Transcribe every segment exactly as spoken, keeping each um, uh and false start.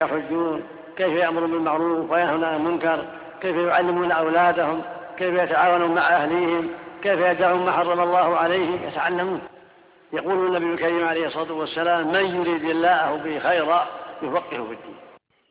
يحجون، كيف يأمرون بالمعروف وينهون عن المنكر، كيف يعلمون أولادهم، كيف يتعاونون مع أهليهم، كيف يدعون ما حرم الله عليهم، يتعلمون. يقول النبي الكريم عليه الصلاة والسلام: من يريد الله به خيرا يفقهه في الدين.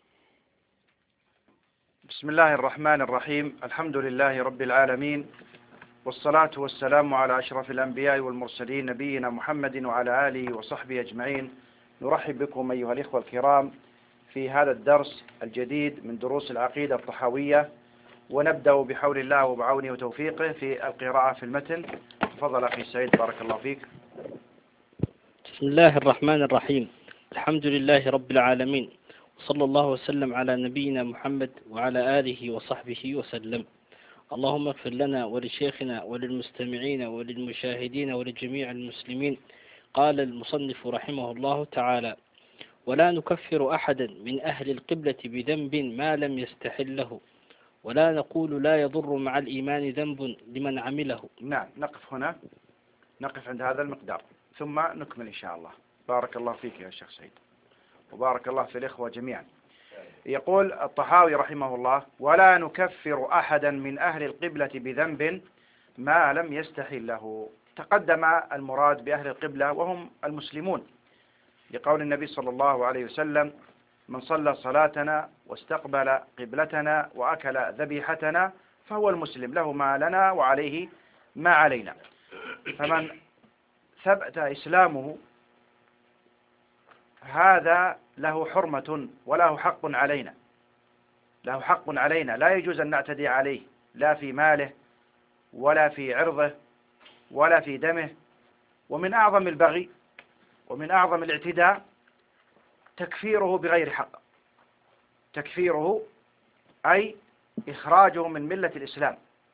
بسم الله الرحمن الرحيم. الحمد لله رب العالمين، والصلاة والسلام على أشرف الأنبياء والمرسلين نبينا محمد وعلى آله وصحبه أجمعين. نرحب بكم أيها الإخوة الكرام في هذا الدرس الجديد من دروس العقيدة الطحاوية، ونبدأ بحول الله وبعونه وتوفيقه في القراءة في المتن. تفضل أخي سعيد، بارك الله فيك. بسم الله الرحمن الرحيم. الحمد لله رب العالمين، وصلى الله وسلم على نبينا محمد وعلى آله وصحبه وسلم. اللهم اغفر لنا ولشيخنا وللمستمعين وللمشاهدين ولجميع المسلمين. قال المصنف رحمه الله تعالى: ولا نكفر أحدا من أهل القبلة بذنب ما لم يستحله، ولا نقول لا يضر مع الإيمان ذنب لمن عمله. نعم، نقف هنا، نقف عند هذا المقدار ثم نكمل إن شاء الله. بارك الله فيك يا شيخ سعيد، وبارك الله في الإخوة جميعا. يقول الطحاوي رحمه الله: ولا نكفر أحدا من أهل القبلة بذنب ما لم يستحله. تقدم المراد بأهل القبلة وهم المسلمون، لقول النبي صلى الله عليه وسلم: من صلى صلاتنا واستقبل قبلتنا وأكل ذبيحتنا فهو المسلم، له ما لنا وعليه ما علينا. فمن ثبت إسلامه هذا له حرمة وله حق علينا، له حق علينا لا يجوز أن نعتدي عليه، لا في ماله ولا في عرضه ولا في دمه. ومن أعظم البغي ومن أعظم الاعتداء تكفيره بغير حق، تكفيره أي إخراجه من ملة الإسلام،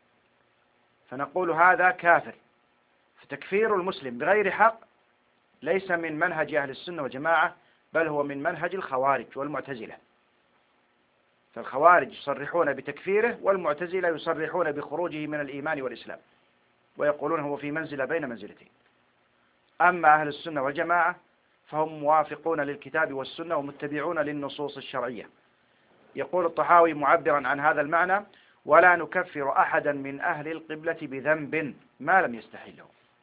فنقول هذا كافر. فتكفير المسلم بغير حق ليس من منهج أهل السنة والجماعة، بل هو من منهج الخوارج والمعتزلة. فالخوارج يصرحون بتكفيره، والمعتزلة يصرحون بخروجه من الإيمان والإسلام، ويقولون هو في منزلة بين منزلتين. أما أهل السنة والجماعة فهم موافقون للكتاب والسنة ومتبعون للنصوص الشرعية. يقول الطحاوي معبرا عن هذا المعنى: ولا نكفر أحدا من أهل القبلة بذنب ما لم يستحله،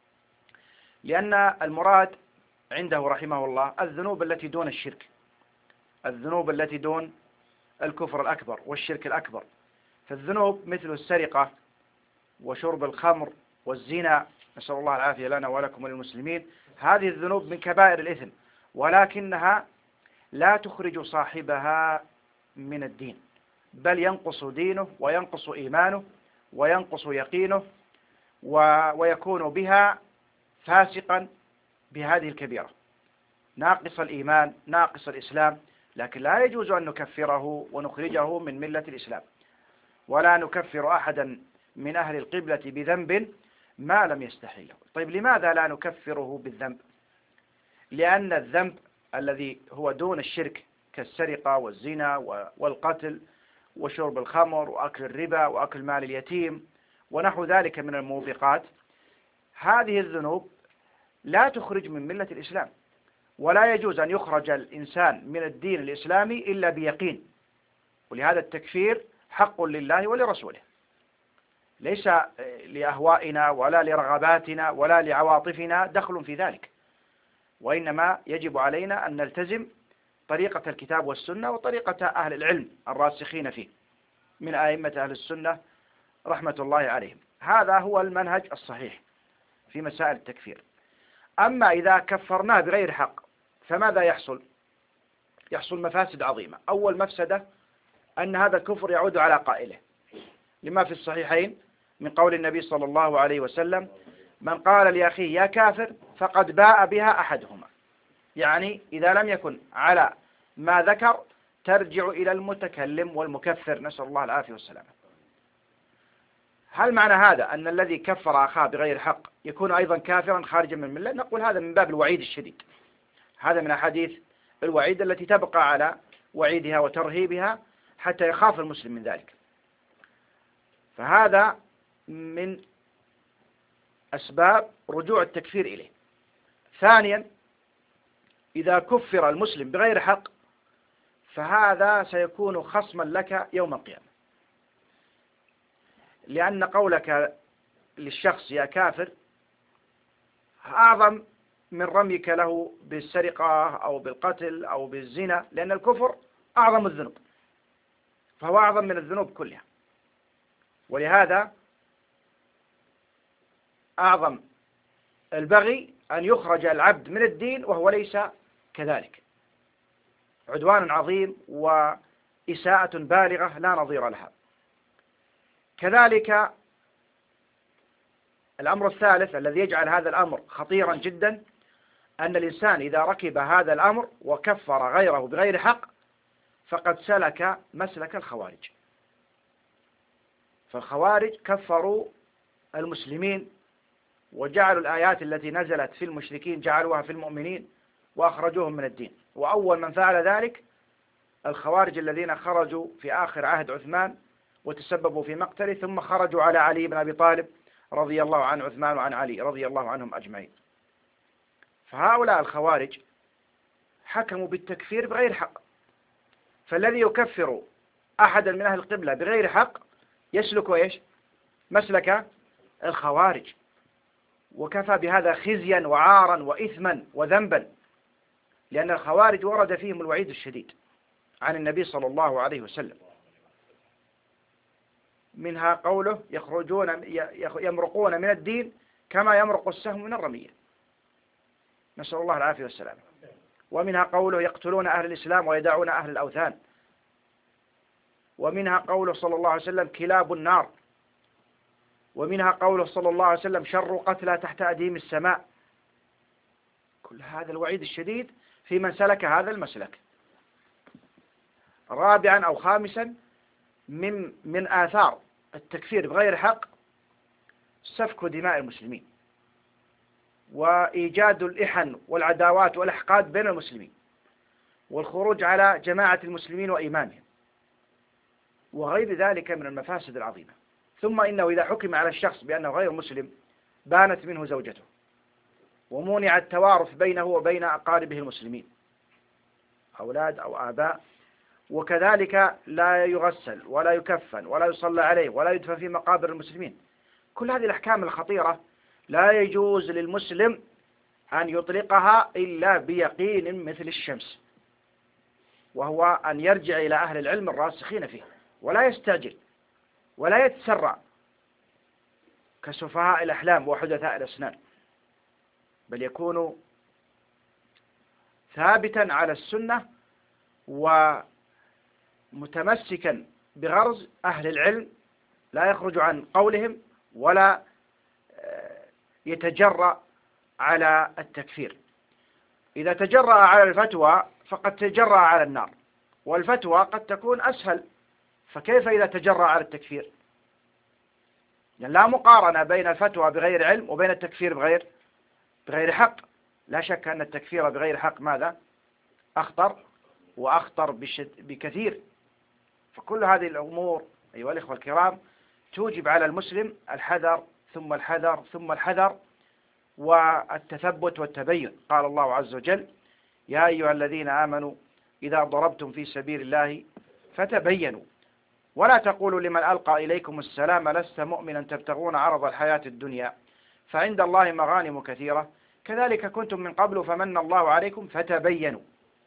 لأن المراد عنده رحمه الله الذنوب التي دون الشرك، الذنوب التي دون الكفر الأكبر والشرك الأكبر. فالذنوب مثل السرقة وشرب الخمر والزنا، نسأل الله العافية لنا ولكم وللمسلمين، هذه الذنوب من كبائر الإثم، ولكنها لا تخرج صاحبها من الدين، بل ينقص دينه وينقص إيمانه وينقص يقينه، ويكون بها فاسقا بهذه الكبيرة، ناقص الإيمان ناقص الإسلام. لكن لا يجوز أن نكفره ونخرجه من ملة الإسلام. ولا نكفر أحدا من أهل القبلة بذنب ما لم يستحله. طيب، لماذا لا نكفره بالذنب؟ لأن الذنب الذي هو دون الشرك كالسرقة والزنا والقتل وشرب الخمر وأكل الربا وأكل مال اليتيم ونحو ذلك من الموبقات، هذه الذنوب لا تخرج من ملة الإسلام، ولا يجوز أن يخرج الإنسان من الدين الإسلامي إلا بيقين. ولهذا التكفير حق لله ولرسوله، ليس لأهوائنا ولا لرغباتنا ولا لعواطفنا دخل في ذلك، وإنما يجب علينا أن نلتزم طريقة الكتاب والسنة وطريقة أهل العلم الراسخين فيه من أئمة أهل السنة رحمة الله عليهم. هذا هو المنهج الصحيح في مسائل التكفير. أما إذا كفرناه بغير حق فماذا يحصل؟ يحصل مفاسد عظيمة. أول مفسدة أن هذا الكفر يعود على قائله، لما في الصحيحين من قول النبي صلى الله عليه وسلم: من قال لأخيه يا كافر فقد باء بها أحدهما. يعني إذا لم يكن على ما ذكر ترجع إلى المتكلم والمكفر، نسأل الله العافية والسلامة. هل معنى هذا أن الذي كفر أخاه بغير حق يكون أيضا كافرا خارجا من الملة؟ نقول هذا من باب الوعيد الشديد، هذا من أحاديث الوعيد التي تبقى على وعيدها وترهيبها حتى يخاف المسلم من ذلك. فهذا من أسباب رجوع التكفير إليه. ثانيا، إذا كفر المسلم بغير حق فهذا سيكون خصما لك يوم القيامة، لأن قولك للشخص يا كافر أعظم من رميك له بالسرقة أو بالقتل أو بالزنا، لأن الكفر أعظم الذنوب، فهو أعظم من الذنوب كلها. ولهذا أعظم البغي أن يخرج العبد من الدين وهو ليس كذلك، عدوان عظيم وإساءة بالغة لا نظير لها. كذلك الأمر الثالث الذي يجعل هذا الأمر خطيرا جدا أن الإنسان إذا ركب هذا الأمر وكفر غيره بغير حق فقد سلك مسلك الخوارج. فالخوارج كفروا المسلمين وجعلوا الآيات التي نزلت في المشركين جعلوها في المؤمنين وأخرجوهم من الدين. وأول من فعل ذلك الخوارج الذين خرجوا في آخر عهد عثمان وتسببوا في مقتله، ثم خرجوا على علي بن أبي طالب رضي الله عن عثمان وعن علي رضي الله عنهم أجمعين. فهؤلاء الخوارج حكموا بالتكفير بغير حق، فالذي يكفر أحدا من أهل القبلة بغير حق يسلك إيش؟ مسلك الخوارج، وكفى بهذا خزيا وعارا وإثما وذنبا، لأن الخوارج ورد فيهم الوعيد الشديد عن النبي صلى الله عليه وسلم. منها قوله يخرجون يمرقون من الدين كما يمرق السهم من الرمية، نسأل الله العافية والسلام. ومنها قوله يقتلون أهل الإسلام ويدعون أهل الأوثان. ومنها قوله صلى الله عليه وسلم كلاب النار. ومنها قوله صلى الله عليه وسلم شر قتلى تحت أديم السماء. كل هذا الوعيد الشديد في من سلك هذا المسلك. رابعا أو خامسا من من آثار التكفير بغير حق سفك دماء المسلمين وإيجاد الإحن والعداوات والأحقاد بين المسلمين والخروج على جماعة المسلمين وإيمانهم وغير ذلك من المفاسد العظيمة. ثم إنه إذا حكم على الشخص بأنه غير مسلم بانت منه زوجته ومنع التوارث بينه وبين أقاربه المسلمين أولاد أو آباء، وكذلك لا يغسل ولا يكفن ولا يصلى عليه ولا يدفن في مقابر المسلمين. كل هذه الأحكام الخطيرة لا يجوز للمسلم أن يطلقها إلا بيقين مثل الشمس، وهو أن يرجع إلى أهل العلم الراسخين فيه ولا يستعجل ولا يتسرع كسفهاء الأحلام وحدثاء الأسنان، بل يكون ثابتا على السنة ومتمسكا بغرز أهل العلم لا يخرج عن قولهم ولا يتجرأ على التكفير. إذا تجرأ على الفتوى فقد تجرأ على النار، والفتوى قد تكون أسهل، فكيف إذا تجرأ على التكفير؟ يعني لا مقارنة بين الفتوى بغير علم وبين التكفير بغير بغير حق. لا شك أن التكفير بغير حق ماذا؟ أخطر وأخطر بكثير. فكل هذه الأمور أيها الإخوة الكرام توجب على المسلم الحذر ثم الحذر ثم الحذر والتثبت والتبين. قال الله عز وجل يا أيها الذين آمنوا إذا ضربتم في سبيل الله فتبينوا ولا تقولوا لمن ألقى إليكم السلام لست مؤمنا تبتغون عرض الحياة الدنيا فعند الله مغانم كثيرة كذلك كنتم من قبل فمن الله عليكم فتبينوا.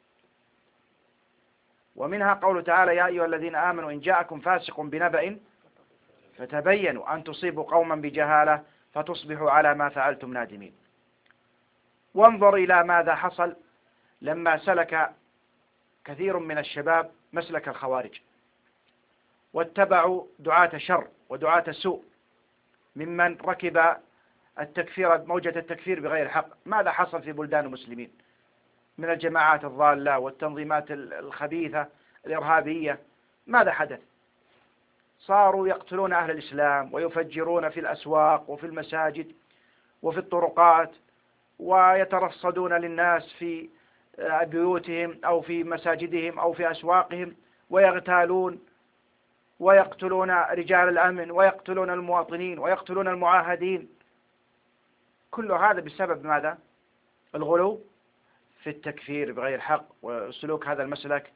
ومنها قوله تعالى يا أيها الذين آمنوا إن جاءكم فاسق بنبأ فتبينوا أن تصيبوا قوما بجهالة فتصبحوا على ما فعلتم نادمين. وانظر إلى ماذا حصل لما سلك كثير من الشباب مسلك الخوارج واتبعوا دعاة شر ودعاة سوء ممن ركب التكفير موجة التكفير بغير حق. ماذا حصل في بلدان المسلمين من الجماعات الضالة والتنظيمات الخبيثة الإرهابية؟ ماذا حدث؟ صاروا يقتلون أهل الإسلام ويفجرون في الأسواق وفي المساجد وفي الطرقات ويترصدون للناس في بيوتهم أو في مساجدهم أو في أسواقهم ويغتالون ويقتلون رجال الأمن ويقتلون المواطنين ويقتلون المعاهدين. كل هذا بسبب ماذا؟ الغلو في التكفير بغير حق وسلوك هذا المسلك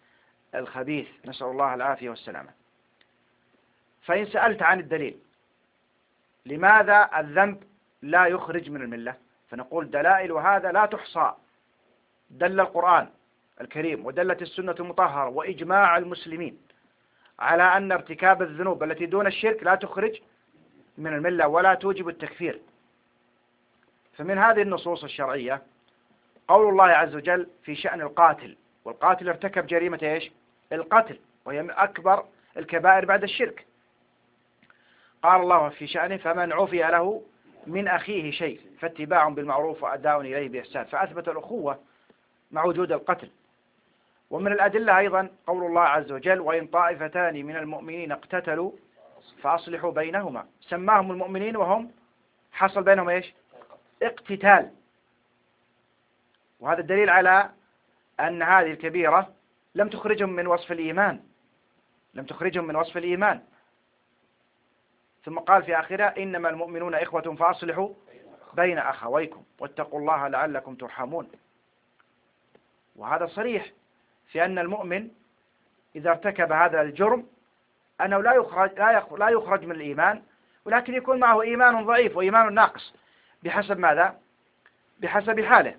الخبيث، نسأل الله العافية والسلامة. فإن سألت عن الدليل لماذا الذنب لا يخرج من الملة، فنقول دلائل هذا لا تحصى. دل القرآن الكريم ودلت السنة المطهرة وإجماع المسلمين على أن ارتكاب الذنوب التي دون الشرك لا تخرج من الملة ولا توجب التكفير. فمن هذه النصوص الشرعية قول الله عز وجل في شأن القاتل، والقاتل ارتكب جريمة إيش؟ القتل، وهي من أكبر الكبائر بعد الشرك. قال الله في شأنه فمن عفي له من أخيه شيء فاتباع بالمعروف وأداء إليه بإحسان، فأثبت الأخوة مع وجود القتل. ومن الأدلة أيضا قول الله عز وجل وإن طائفتان من المؤمنين اقتتلوا فأصلحوا بينهما، سماهم المؤمنين وهم حصل بينهم إيش؟ اقتتال. وهذا الدليل على أن هذه الكبيرة لم تخرجهم من وصف الإيمان، لم تخرجهم من وصف الإيمان. ثم قال في آخرها إنما المؤمنون إخوة فأصلحوا بين أخويكم واتقوا الله لعلكم ترحمون. وهذا صريح في أن المؤمن إذا ارتكب هذا الجرم أنه لا يخرج, لا يخرج من الإيمان، ولكن يكون معه إيمان ضعيف وإيمان ناقص بحسب ماذا؟ بحسب حاله.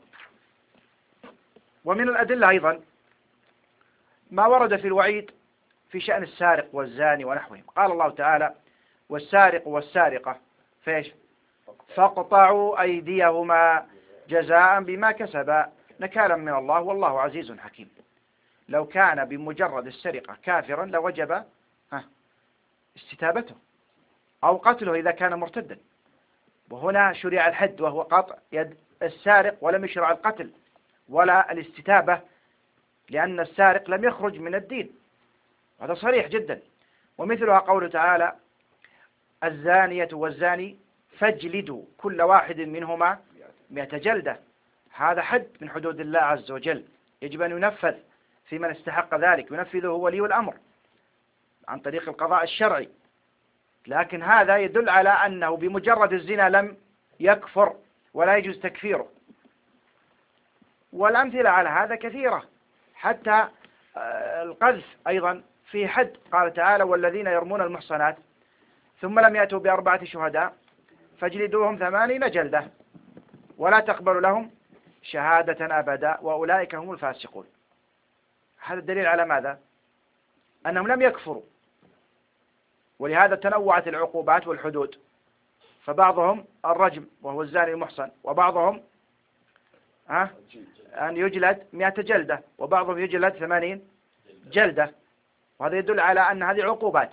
ومن الأدلة أيضا ما ورد في الوعيد في شأن السارق والزاني ونحوهم. قال الله تعالى والسارق والسارقة فيش فاقطعوا أيديهما جزاء بما كسبا نكالا من الله والله عزيز حكيم. لو كان بمجرد السرقة كافرا لوجب استتابته أو قتله إذا كان مرتدا، وهنا شرع الحد وهو قطع يد السارق، ولم يشرع القتل ولا الاستتابة، لأن السارق لم يخرج من الدين. هذا صريح جدا. ومثلها قوله تعالى الزانية والزاني فاجلدوا كل واحد منهما مئة جلدة. هذا حد من حدود الله عز وجل يجب أن ينفذ في من استحق ذلك، ينفذه ولي الأمر عن طريق القضاء الشرعي. لكن هذا يدل على أنه بمجرد الزنا لم يكفر ولا يجوز تكفيره. والأمثلة على هذا كثيرة، حتى القذف أيضا في حد. قال تعالى والذين يرمون المحصنات ثم لم يأتوا بأربعة شهداء فاجلدوهم ثمانين جلدة ولا تقبلوا لهم شهادة أبدا وأولئك هم الفاسقون. هذا الدليل على ماذا؟ أنهم لم يكفروا، ولهذا تنوعت العقوبات والحدود. فبعضهم الرجم وهو الزاني المحصن، وبعضهم ها أن يجلد مئة جلدة، وبعضهم يجلد ثمانين جلدة. وهذا يدل على أن هذه عقوبات.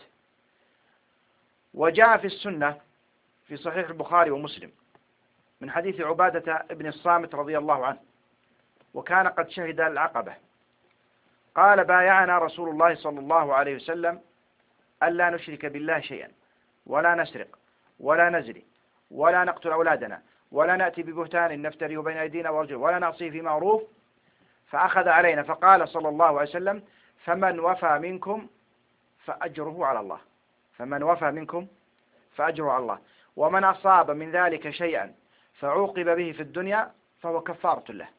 وجاء في السنة في صحيح البخاري ومسلم من حديث عبادة ابن الصامت رضي الله عنه، وكان قد شهد العقبة، قال بايعنا رسول الله صلى الله عليه وسلم ألا نشرك بالله شيئا ولا نسرق ولا نزني ولا نقتل أولادنا ولا نأتي ببهتان نفتري بين أيدينا وأرجلنا ولا نعصي في معروف، فأخذ علينا فقال صلى الله عليه وسلم فمن وفى منكم فأجره على الله، فمن وفى منكم فأجره على الله، ومن أصاب من ذلك شيئا فعوقب به في الدنيا فهو كفارة له،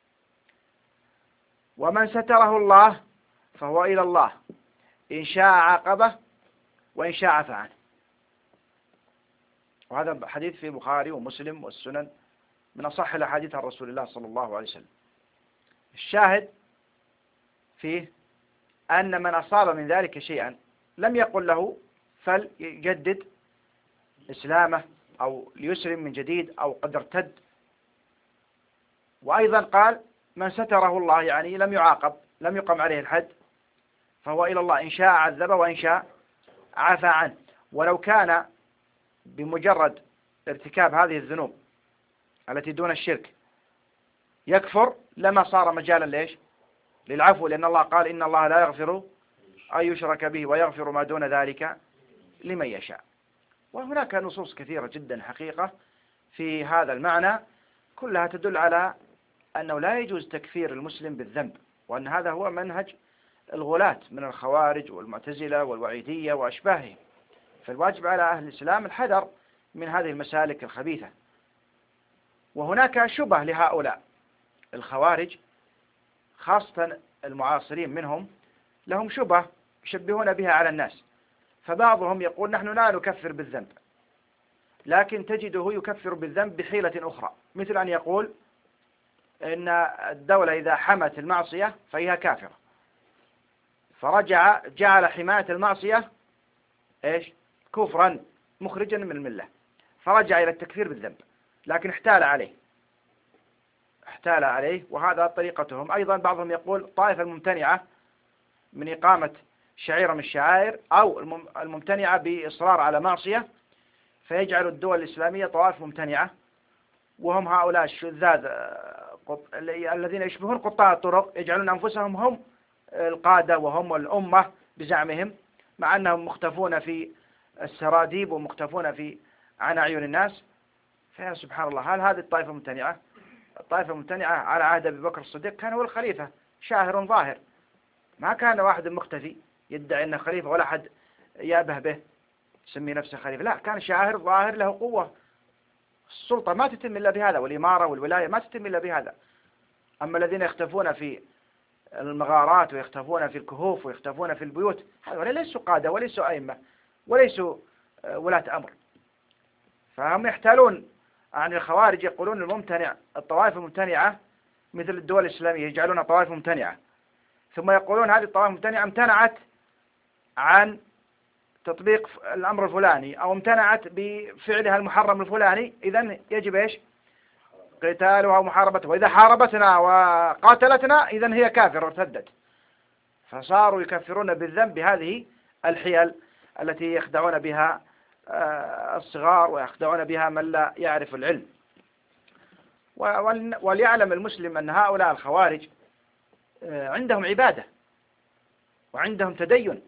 ومن ستره الله فهو إلى الله إن شاء عاقبه وإن شاء عفى عنه. وهذا حديث في البخاري ومسلم والسنن من أصح الأحاديث عن رسول الله صلى الله عليه وسلم. الشاهد فيه أن من أصاب من ذلك شيئا لم يقل له فليجدد إسلامه أو ليسلم من جديد أو قد ارتد. وأيضا قال من ستره الله يعني لم يعاقب، لم يقم عليه الحد، فهو إلى الله إن شاء عذبه وإن شاء عفى عنه. ولو كان بمجرد ارتكاب هذه الذنوب التي دون الشرك يكفر لما صار مجالا ليش؟ للعفو، لأن الله قال إن الله لا يغفر أن يشرك به ويغفر ما دون ذلك لمن يشاء. وهناك نصوص كثيرة جدا حقيقة في هذا المعنى كلها تدل على أنه لا يجوز تكفير المسلم بالذنب، وأن هذا هو منهج الغلاة من الخوارج والمعتزلة والوعيدية وأشباههم. فالواجب على أهل الإسلام الحذر من هذه المسالك الخبيثة. وهناك شبه لهؤلاء الخوارج خاصة المعاصرين منهم، لهم شبه يشبهون بها على الناس. فبعضهم يقول نحن لا نكفر بالذنب، لكن تجده يكفر بالذنب بحيلة أخرى، مثل أن يقول إن الدولة إذا حمت المعصية فهي كافرة، فرجع جعل حماية المعصية إيش؟ كفرا مخرجا من الملة، فرجع إلى التكفير بالذنب، لكن احتال عليه احتال عليه وهذا طريقتهم. أيضا بعضهم يقول طائفة الممتنعة من إقامة شعيرة من الشعائر أو الممتنعة بإصرار على معصية، فيجعل الدول الإسلامية طوائف ممتنعة، وهم هؤلاء الشذاذ الذين يشبهون قطاع الطرق، يجعلون أنفسهم هم القادة وهم الأمة بزعمهم، مع أنهم مختفون في السراديب ومختفون في عن أعين الناس. فيا سبحان الله، هل هذه الطائفة ممتنعة؟ الطائفة الممتنعة على عهد أبي بكر الصديق كان هو الخليفة شاهر ظاهر، ما كان واحد مختفي يدعي أنه خليفة ولا أحد يأبه به يسمي نفسه خليفة، لا، كان شاهر ظاهر له قوة. السلطة ما تتم إلا بهذا، والإمارة والولاية ما تتم إلا بهذا. أما الذين يختفون في المغارات ويختفون في الكهوف ويختفون في البيوت، هؤلاء ليسوا قادة وليسوا أئمة وليسوا ولاة أمر. فهم يحتالون عن الخوارج، يقولون الممتنع الطوائف الممتنعة مثل الدول الإسلامية يجعلونها طوائف ممتنعة، ثم يقولون هذه الطوائف الممتنعة امتنعت عن تطبيق الأمر الفلاني أو امتنعت بفعلها المحرم الفلاني، إذن يجب إيش؟ قتالها ومحاربتها، وإذا حاربتنا وقاتلتنا إذن هي كافرة وارتدت. فصاروا يكفرون بالذنب بهذه الحيل التي يخدعون بها الصغار ويخدعون بها من لا يعرف العلم. وليعلم المسلم أن هؤلاء الخوارج عندهم عبادة وعندهم تدين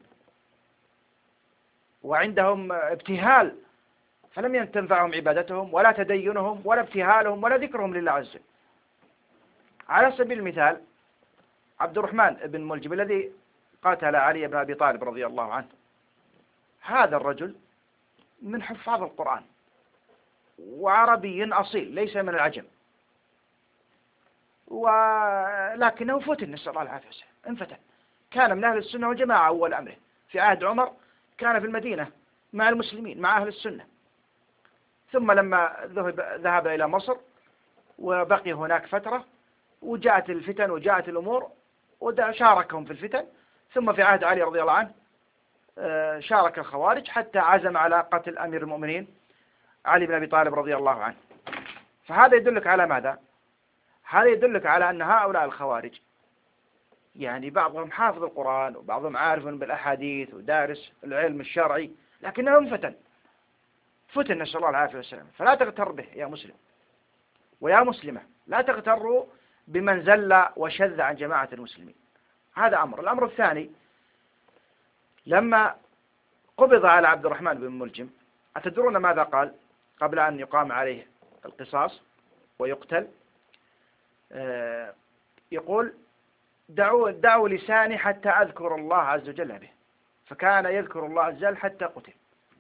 وعندهم ابتهال، فلم تنفعهم عبادتهم ولا تدينهم ولا ابتهالهم ولا ذكرهم لله عز وجل. على سبيل المثال عبد الرحمن بن ملجم الذي قاتل علي بن أبي طالب رضي الله عنه، هذا الرجل من حفاظ القرآن وعربي أصيل ليس من العجم، ولكنه فتن، نسأل الله العافية والسلامة، انفتن. كان من أهل السنة والجماعة أول أمره، في عهد عمر كان في المدينة مع المسلمين مع أهل السنة، ثم لما ذهب, ذهب إلى مصر وبقي هناك فترة وجاءت الفتن وجاءت الأمور وشاركهم في الفتن، ثم في عهد علي رضي الله عنه شارك الخوارج حتى عزم على قتل أمير المؤمنين علي بن أبي طالب رضي الله عنه. فهذا يدلك على ماذا؟ هذا يدلك على أن هؤلاء الخوارج يعني بعضهم حافظ القرآن وبعضهم عارف بالأحاديث ودارس العلم الشرعي، لكنهم فتن فتن نسأل الله العافية والسلام. فلا تغتر به يا مسلم ويا مسلمة، لا تغتروا بمن زل وشذ عن جماعة المسلمين. هذا أمر. الأمر الثاني، لما قبض على عبد الرحمن بن ملجم، أتدرون ماذا قال قبل أن يقام عليه القصاص ويقتل؟ آه يقول دعوا, دعوا لساني حتى أذكر الله عز وجل به، فكان يذكر الله عز وجل حتى قتل.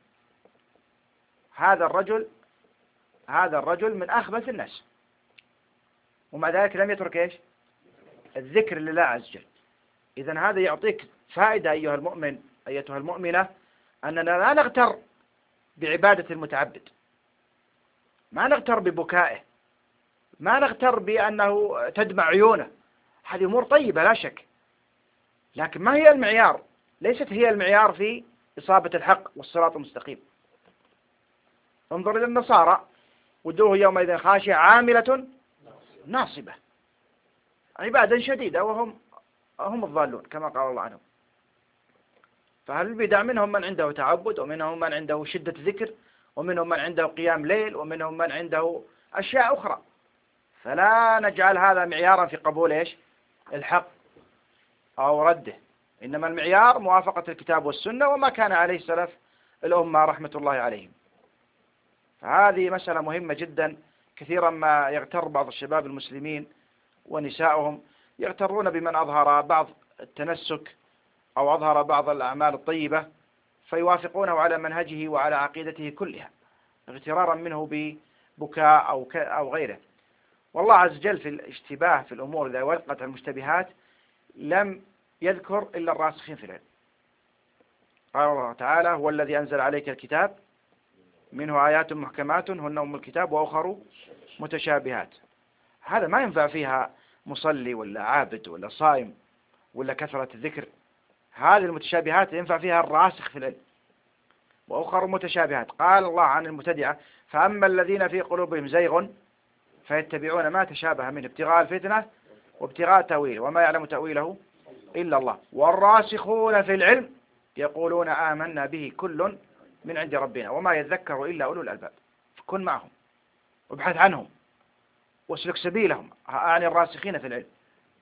هذا الرجل هذا الرجل من أخبث الناس، ومع ذلك لم يترك إيش؟ الذكر لله عز وجل. إذن هذا يعطيك فائدة أيها المؤمن أيتها المؤمنة، أننا لا نغتر بعبادة المتعبد، ما نغتر ببكائه، ما نغتر بأنه تدمع عيونه، هذه أمور طيبة لا شك، لكن ما هي المعيار، ليست هي المعيار في إصابة الحق والصراط المستقيم. انظر إلى النصارى، وجوه يومئذ خاشعة عاملة ناصبة، عبادة شديدة وهم هم الضالون كما قال الله عنهم. فهل البدع منهم من عنده تعبد، ومنهم من عنده شدة ذكر، ومنهم من عنده قيام ليل، ومنهم من عنده أشياء أخرى. فلا نجعل هذا معيارا في قبول إيش؟ الحق أو رده، إنما المعيار موافقة الكتاب والسنة وما كان عليه سلف الأمة رحمة الله عليهم. فهذه مسألة مهمة جدا. كثيرا ما يغتر بعض الشباب المسلمين ونسائهم يغترون بمن أظهر بعض التنسك أو أظهر بعض الأعمال الطيبة، فيوافقونه على منهجه وعلى عقيدته كلها اغترارا منه ببكاء أو أو غيره. والله عز وجل في الاشتباه في الأمور إذا وقعت المشتبهات لم يذكر إلا الراسخين في العلم. قال الله تعالى: هو الذي أنزل عليك الكتاب منه آيات محكمات هن أم الكتاب وأخر متشابهات. هذا ما ينفع فيها مصلي ولا عابد ولا صائم ولا كثرة الذكر. هذه المتشابهات ينفع فيها الراسخ في العلم. وأخر متشابهات، قال الله عن المبتدعة: فأما الذين في قلوبهم زيغ فيتبعون ما تشابه منه ابتغاء الفتنة وابتغاء تأويله وما يعلم تأويله إلا الله والراسخون في العلم يقولون آمنا به كل من عند ربنا وما يذكر إلا أولو الألباب. فكن معهم وابحث عنهم واسلك سبيلهم، يعني الراسخين في العلم.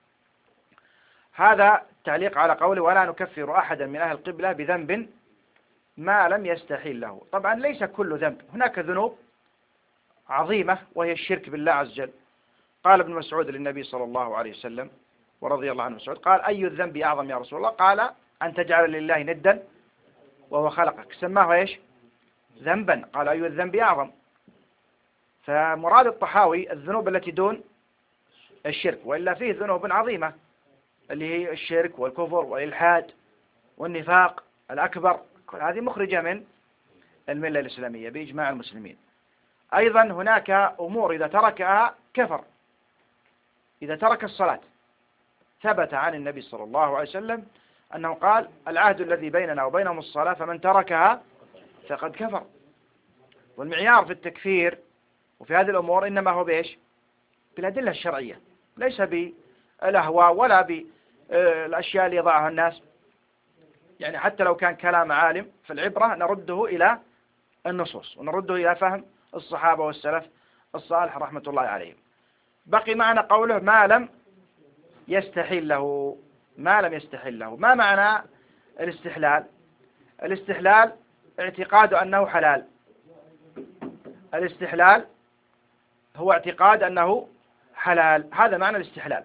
هذا تعليق على قوله: ولا نكفر أحدا من أهل القبلة بذنب ما لم يستحيل له. طبعا ليس كل ذنب، هناك ذنوب عظيمة وهي الشرك بالله عز وجل. قال ابن مسعود للنبي صلى الله عليه وسلم ورضي الله عنه مسعود، قال: أي الذنب أعظم يا رسول الله؟ قال: أن تجعل لله ندا وهو خلقك. سماه إيش؟ ذنبا. قال: أي الذنب أعظم؟ فمراد الطحاوي الذنوب التي دون الشرك، وإلا فيه ذنوب عظيمة اللي هي الشرك والكفر والإلحاد والنفاق الأكبر، كل هذه مخرجة من الملة الإسلامية بإجماع المسلمين. أيضا هناك أمور إذا تركها كفر. إذا ترك الصلاة ثبت عن النبي صلى الله عليه وسلم أنه قال: العهد الذي بيننا وبينهم الصلاة فمن تركها فقد كفر. والمعيار في التكفير وفي هذه الأمور إنما هو بإيش؟ بالأدلة الشرعية، ليس بالأهواء ولا بالأشياء اللي يضعها الناس. يعني حتى لو كان كلام عالم فالعبرة نرده إلى النصوص ونرده إلى فهم الصحابة والسلف الصالح رحمة الله عليهم. بقي معنا قوله: ما لم يستحل له. ما لم يستحل له، ما معنى الاستحلال؟ الاستحلال اعتقاد أنه حلال. الاستحلال هو اعتقاد أنه حلال، هذا معنى الاستحلال.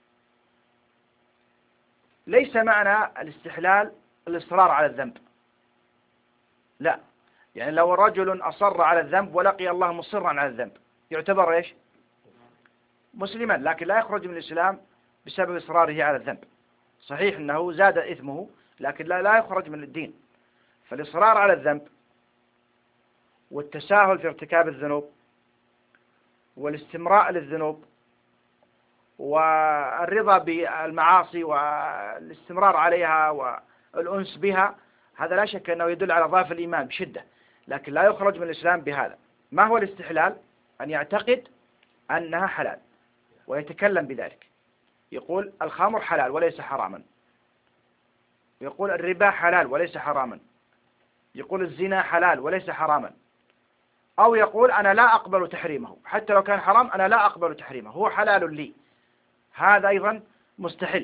ليس معنى الاستحلال الإصرار على الذنب، لا. يعني لو رجل أصر على الذنب ولقي الله مصرا على الذنب يعتبر إيش؟ مسلما، لكن لا يخرج من الإسلام بسبب إصراره على الذنب. صحيح أنه زاد إثمه لكن لا, لا يخرج من الدين. فالإصرار على الذنب والتساهل في ارتكاب الذنوب والاستمراء للذنوب والرضا بالمعاصي والاستمرار عليها والأنس بها، هذا لا شك أنه يدل على ضعف الإيمان بشدة، لكن لا يخرج من الإسلام بهذا. ما هو الاستحلال؟ أن يعتقد أنها حلال ويتكلم بذلك، يقول الخمر حلال وليس حراما، يقول الربا حلال وليس حراما، يقول الزنا حلال وليس حراما، أو يقول أنا لا أقبل تحريمه، حتى لو كان حرام أنا لا أقبل تحريمه، هو حلال لي. هذا أيضا مستحل.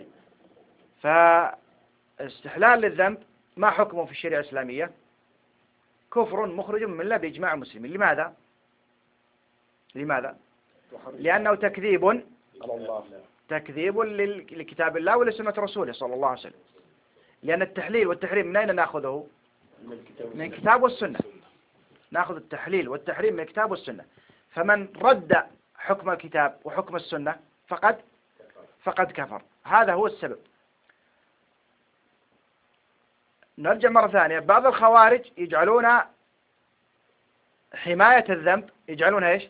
فاستحلال للذنب ما حكمه في الشريعة الإسلامية؟ كفر مخرج من الملة بإجماع المسلمين. لماذا؟ لماذا؟ لأنه تكذيب على الله، تكذيب لكتاب الله ولسنة رسوله صلى الله عليه وسلم. لأن التحليل والتحريم من أين نأخذه؟ من الكتاب والسنة. نأخذ التحليل والتحريم من الكتاب والسنة. فمن رد حكم الكتاب وحكم السنة فقد فقد كفر. هذا هو السبب. نرجع مرة ثانية. بعض الخوارج يجعلون حماية الذنب يجعلونها إيش؟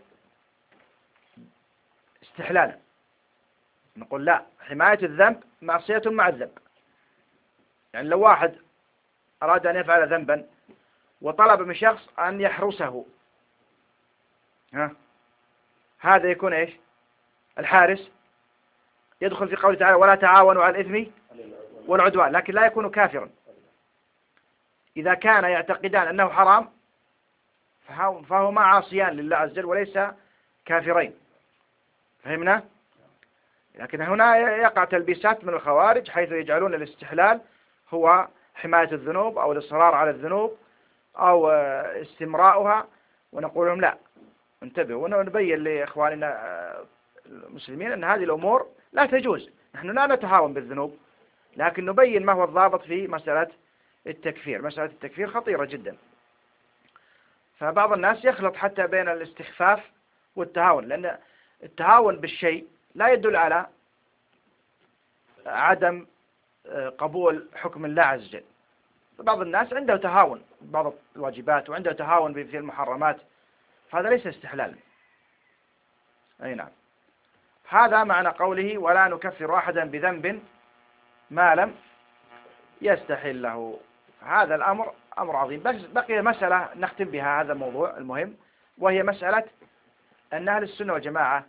استحلالا. نقول لا، حماية الذنب معصية مع الذنب. يعني لو واحد أراد أن يفعل ذنبا وطلب من شخص أن يحرسه، ها هذا يكون إيش؟ الحارس يدخل في قوله تعالى: ولا تعاونوا على الإثم والعدوان، لكن لا يكون كافرا. إذا كان يعتقدان أنه حرام فهما عاصيان لله عز وجل وليس كافرين. فهمنا؟ لكن هنا يقع تلبيسات من الخوارج حيث يجعلون الاستحلال هو حماية الذنوب أو الإصرار على الذنوب أو استمراؤها، ونقول لهم لا، انتبهوا. ونبين لإخواننا المسلمين أن هذه الأمور لا تجوز. نحن لا نتهاون بالذنوب، لكن نبين ما هو الضابط في مسألة التكفير. مسألة التكفير خطيرة جدا. فبعض الناس يخلط حتى بين الاستخفاف والتهاون، لأن التهاون بالشيء لا يدل على عدم قبول حكم الله عز وجل. بعض الناس عنده تهاون بعض الواجبات وعنده تهاون في المحرمات، فهذا ليس استحلالا. أي نعم. هذا معنى قوله ولا نكفر أحدا بذنب ما لم يستحله. هذا الأمر أمر عظيم. بس بقي مسألة نختم بها هذا الموضوع المهم، وهي مسألة أن أهل السنة والجماعة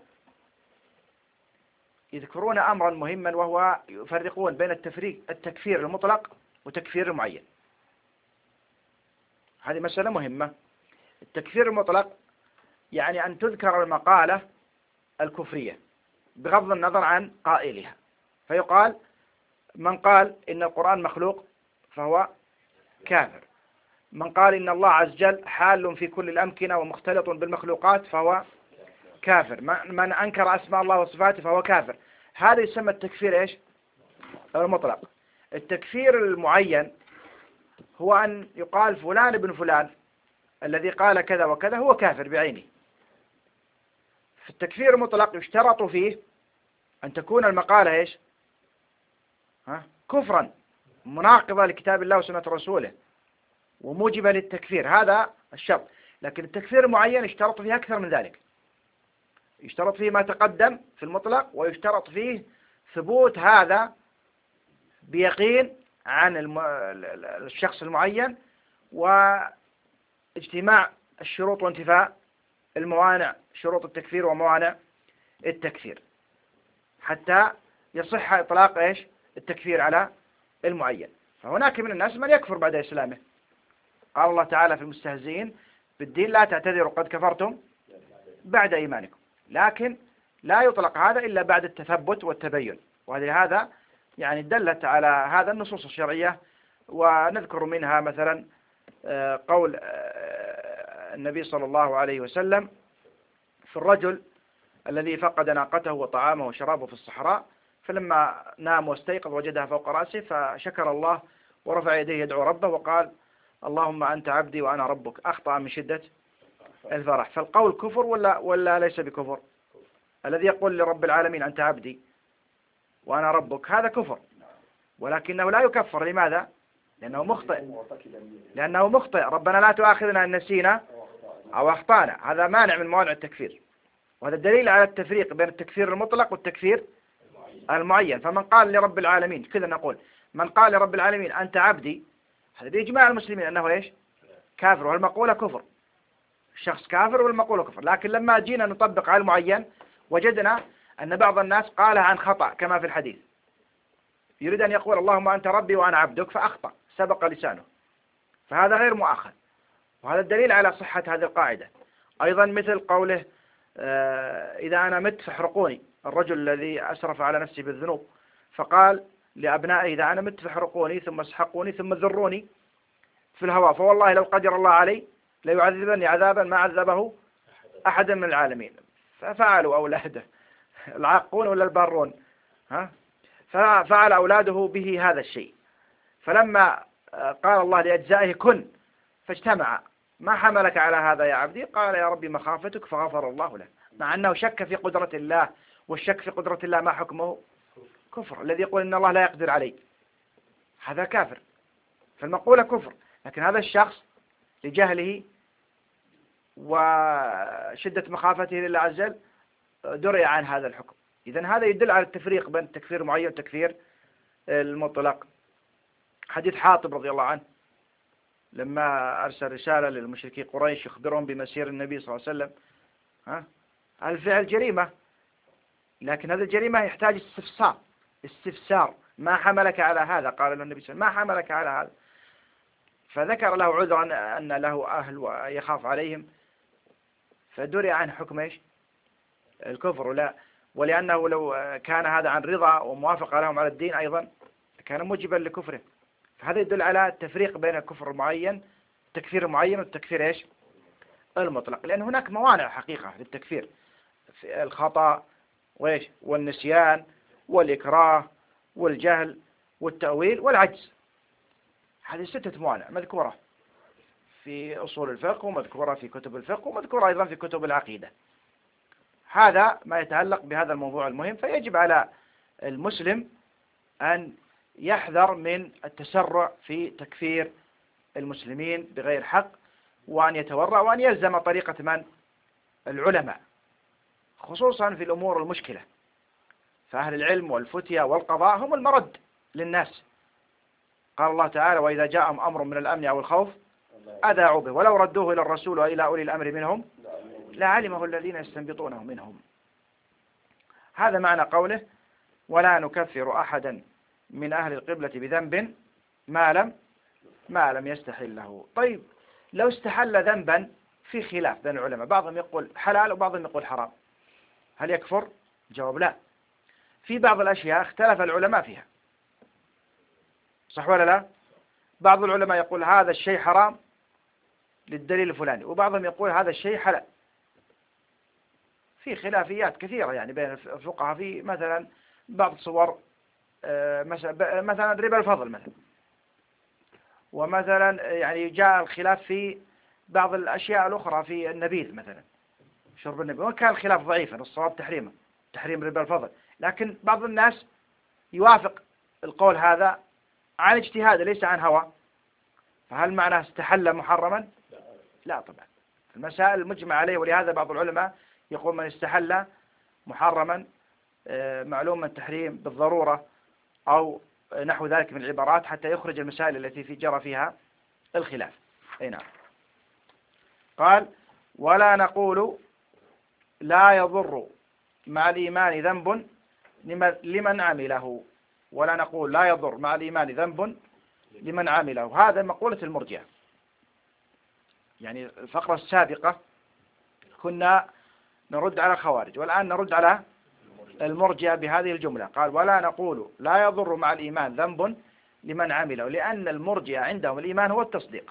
يذكرون أمرا مهما، وهو يفرقون بين التفريق التكفير المطلق وتكفير المعين. هذه مسألة مهمة. التكفير المطلق يعني أن تذكر المقالة الكفرية بغض النظر عن قائلها، فيقال من قال إن القرآن مخلوق فهو كافر، من قال إن الله عز وجل حال في كل الأمكنة ومختلط بالمخلوقات فهو كافر، من أنكر أسماء الله وصفاته فهو كافر. هذا يسمى التكفير إيش؟ المطلق. التكفير المعين هو أن يقال فلان ابن فلان الذي قال كذا وكذا هو كافر بعينه. في التكفير المطلق يشترط فيه أن تكون المقالة إيش؟ ها؟ كفرا مناقضة لكتاب الله وسنة رسوله وموجبة للتكفير، هذا الشرط. لكن التكفير المعين يشترط فيه أكثر من ذلك، يشترط فيه ما تقدم في المطلق، ويشترط فيه ثبوت هذا بيقين عن الم... الشخص المعين، واجتماع الشروط وانتفاء الموانع، شروط التكفير وموانع التكفير، حتى يصح إطلاق إيش؟ التكفير على المعين. فهناك من الناس من يكفر بعد إسلامه. قال الله تعالى في المستهزئين بالدين لا تعتذروا قد كفرتم بعد إيمانكم، لكن لا يطلق هذا إلا بعد التثبت والتبين. ولهذا يعني دلت على هذا النصوص الشرعية، ونذكر منها مثلا قول النبي صلى الله عليه وسلم في الرجل الذي فقد ناقته وطعامه وشرابه في الصحراء، فلما نام واستيقظ وجدها فوق رأسه فشكر الله ورفع يديه يدعو ربه وقال اللهم أنت عبدي وأنا ربك، أخطأ من شدة الفرح. فالقول كفر ولا ولا ليس بكفر؟ الذي يقول لرب العالمين أنت عبدي وأنا ربك هذا كفر، ولكنه لا يكفر. لماذا؟ لأنه مخطئ، لأنه مخطئ. ربنا لا تؤاخذنا إن نسينا أو أخطأنا، هذا مانع من موانع التكفير، وهذا دليل على التفريق بين التكفير المطلق والتكفير المعين. فمن قال لرب العالمين كذا نقول من قال لرب العالمين أنت عبدي، هذا بإجماع المسلمين أنه إيش؟ كافر، والمقولة كفر، الشخص كافر والمقولة كفر. لكن لما جينا نطبق على المعين وجدنا أن بعض الناس قالها عن خطأ كما في الحديث، يريد أن يقول اللهم أنت ربي وأنا عبدك فأخطأ سبق لسانه، فهذا غير مؤاخذ، وهذا الدليل على صحة هذه القاعدة. أيضا مثل قوله آه إذا أنا مت فاحرقوني، الرجل الذي أسرف على نفسه بالذنوب فقال لأبنائه إذا أنا مت فاحرقوني ثم اسحقوني ثم ذروني في الهواء، فوالله لو قدر الله علي ليعذبني عذابا ما عذبه أحدا من العالمين. ففعلوا أولاده العاقون ولا البارون، ها؟ ففعل أولاده به هذا الشيء، فلما قال الله لأجزائه كن فاجتمع ما حملك على هذا يا عبدي؟ قال يا ربي مخافتك، فغفر الله له، مع أنه شك في قدرة الله، والشك في قدرة الله ما حكمه؟ كفر. الذي يقول إن الله لا يقدر عليه هذا كافر، فالمقولة كفر. لكن هذا الشخص لجهله وشدة مخافته لله عز وجل دري عن هذا الحكم. إذن هذا يدل على التفريق بين التكفير المعين والتكفير المطلق. حديث حاطب رضي الله عنه لما أرسل رسالة للمشركي قريش يخبرهم بمسير النبي صلى الله عليه وسلم، ها؟ الفعل جريمة، لكن هذه الجريمة يحتاج استفسار استفسار ما حملك على هذا؟ قال له النبي صلى الله عليه وسلم ما حملك على هذا؟ فذكر له عذرا أن له أهل ويخاف عليهم، فدري عن حكم إيش؟ الكفر. ولا ولأنه لو كان هذا عن رضا وموافقة لهم على الدين أيضا كان موجبا لكفره. فهذا يدل على التفريق بين الكفر المعين التكفير المعين والتكفير إيش؟ المطلق، لأن هناك موانع حقيقة للتكفير، في الخطأ وإيش؟ والنسيان والإكراه والجهل والتأويل والعجز. هذه ستة موانع مذكورة في أصول الفقه ومذكورة في كتب الفقه ومذكورة أيضا في كتب العقيدة. هذا ما يتعلق بهذا الموضوع المهم. فيجب على المسلم أن يحذر من التسرع في تكفير المسلمين بغير حق، وأن يتورع وأن يلزم طريقة من؟ العلماء، خصوصا في الأمور المشكلة. فأهل العلم والفتية والقضاء هم المرد للناس. قال الله تعالى: وإذا جاءهم أمر من الأمن أو الخوف أذاعوا به ولو ردوه إلى الرسول وإلى أولي الأمر منهم لعلمه الذين يستنبطونه منهم. هذا معنى قوله: ولا نكفر أحدا من أهل القبلة بذنب ما لم ما لم يستحل له. طيب، لو استحل ذنبا في خلاف بين العلماء، بعضهم يقول حلال وبعضهم يقول حرام، هل يكفر؟ جواب: لا. في بعض الأشياء اختلف العلماء فيها، صح ولا لا؟ بعض العلماء يقول هذا الشيء حرام للدليل الفلاني، وبعضهم يقول هذا الشيء حلال. في خلافيات كثيرة يعني بين الفقهاء في مثلا بعض صور مثلا ربا الفضل مثلا، ومثلا يعني جاء الخلاف في بعض الأشياء الأخرى في النبيذ مثلا، شرب النبيذ، وكان الخلاف ضعيفا، الصواب تحريمه، تحريم ربا الفضل، لكن بعض الناس يوافق القول هذا عن اجتهاد ليس عن هوى. فهل معناه استحل محرما؟ لا طبعا، المسائل المجمع عليه. ولهذا بعض العلماء يقول من استحل محرما معلوم التحريم بالضرورة أو نحو ذلك من العبارات، حتى يخرج المسائل التي في جرى فيها الخلاف. أي نعم. قال: ولا نقول لا يضر مع الإيمان ذنب لمن عمله. ولا نقول لا يضر مع الإيمان ذنب لمن عمله. هذا مقولة المرجئة. يعني الفقرة السابقة كنا نرد على الخوارج، والآن نرد على المرجئة بهذه الجملة. قال: ولا نقول لا يضر مع الإيمان ذنب لمن عمله، لأن المرجئة عندهم الإيمان هو التصديق.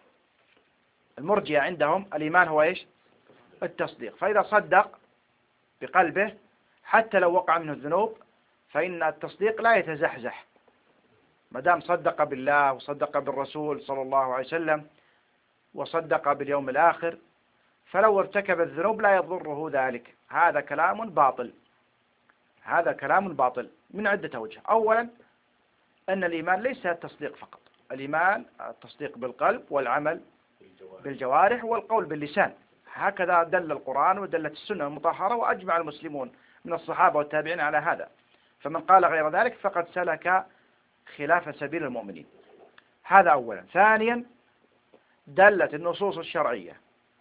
المرجئة عندهم الإيمان هو إيش؟ التصديق. فإذا صدق بقلبه حتى لو وقع منه الذنوب فإن التصديق لا يتزحزح، ما دام صدق بالله وصدق بالرسول صلى الله عليه وسلم وصدق باليوم الآخر، فلو ارتكب الذنوب لا يضره ذلك. هذا كلام باطل، هذا كلام باطل من عدة أوجه. أولا، أن الإيمان ليس التصديق فقط، الإيمان التصديق بالقلب والعمل بالجوارح والقول باللسان، هكذا دل القرآن ودلت السنة المطهرة، وأجمع المسلمون من الصحابة والتابعين على هذا. فمن قال غير ذلك فقد سلك خلاف سبيل المؤمنين. هذا أولا. ثانيا، دلت النصوص الشرعية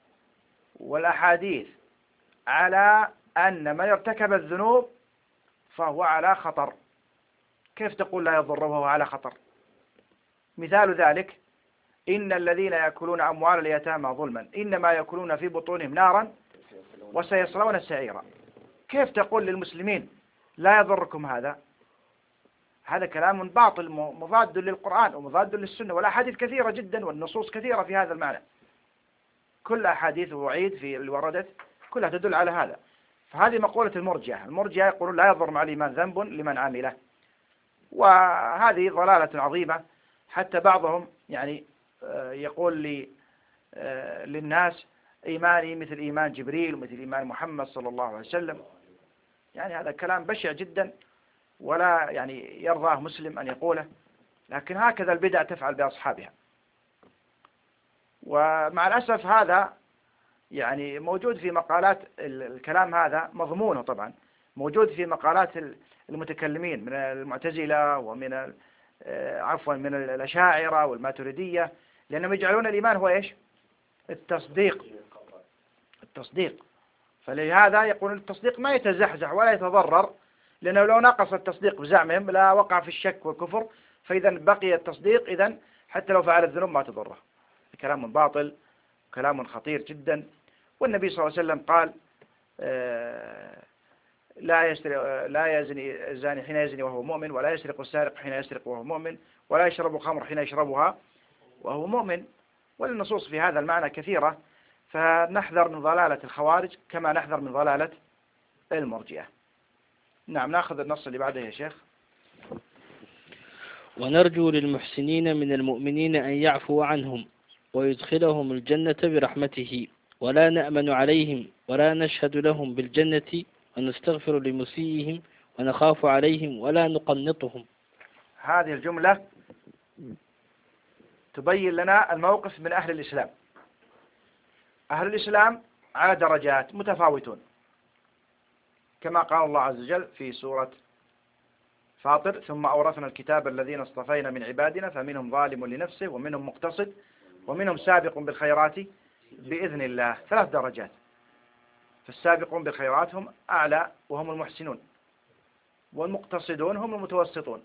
والأحاديث على أن من ارتكب الذنوب فهو على خطر. كيف تقول لا يضر وهو على خطر؟ مثال ذلك: إن الذين يأكلون أموال اليتامى ظلما إنما يأكلون في بطونهم نارا وسيصلون سعيرا. كيف تقول للمسلمين لا يضركم هذا؟ هذا كلام باطل مضاد للقرآن ومضاد للسنة، والأحاديث كثيرة جدا والنصوص كثيرة في هذا المعنى. كل أحاديث وعيد في اللي وردت كلها تدل على هذا. فهذه مقولة المرجئة. المرجئة يقولون لا يضر مع الإيمان ذنب لمن عمله، وهذه ضلالة عظيمة. حتى بعضهم يعني يقول لي للناس إيماني مثل إيمان جبريل ومثل إيمان محمد صلى الله عليه وسلم. يعني هذا كلام بشع جدا، ولا يعني يرضاه مسلم أن يقوله، لكن هكذا البدع تفعل بأصحابها. ومع الأسف هذا يعني موجود في مقالات الكلام، هذا مضمونه طبعا موجود في مقالات المتكلمين من المعتزلة ومن عفوا من الأشاعرة والماتريدية، لأنهم يجعلون الإيمان هو إيش؟ التصديق. التصديق. فلهذا يقول التصديق ما يتزحزح ولا يتضرر، لأنه لو نقص التصديق بزعمهم لا وقع في الشك والكفر، فإذا بقي التصديق إذن حتى لو فعل الذنوب ما تضره. كلام باطل، كلام خطير جدا. والنبي صلى الله عليه وسلم قال: آه لا يسرق لا يزني الزاني حين يزني وهو مؤمن، ولا يسرق السارق حين يسرق وهو مؤمن، ولا يشرب الخمر حين يشربها وهو مؤمن. والنصوص في هذا المعنى كثيرة، فنحذر من ضلالة الخوارج كما نحذر من ضلالة المرجئة. نعم، نأخذ النص اللي بعده يا شيخ. ونرجو للمحسنين من المؤمنين أن يعفو عنهم ويدخلهم الجنة برحمته، ولا نأمن عليهم ولا نشهد لهم بالجنة، ونستغفر لمسيئهم ونخاف عليهم ولا نقنطهم. هذه الجملة تبين لنا الموقف من أهل الإسلام. أهل الإسلام على درجات متفاوتون، كما قال الله عز وجل في سورة فاطر: ثم أورثنا الكتاب الذين اصطفينا من عبادنا فمنهم ظالم لنفسه ومنهم مقتصد ومنهم سابق بالخيرات بإذن الله. ثلاث درجات. فالسابقون بالخيرات هم أعلى وهم المحسنون، والمقتصدون هم المتوسطون،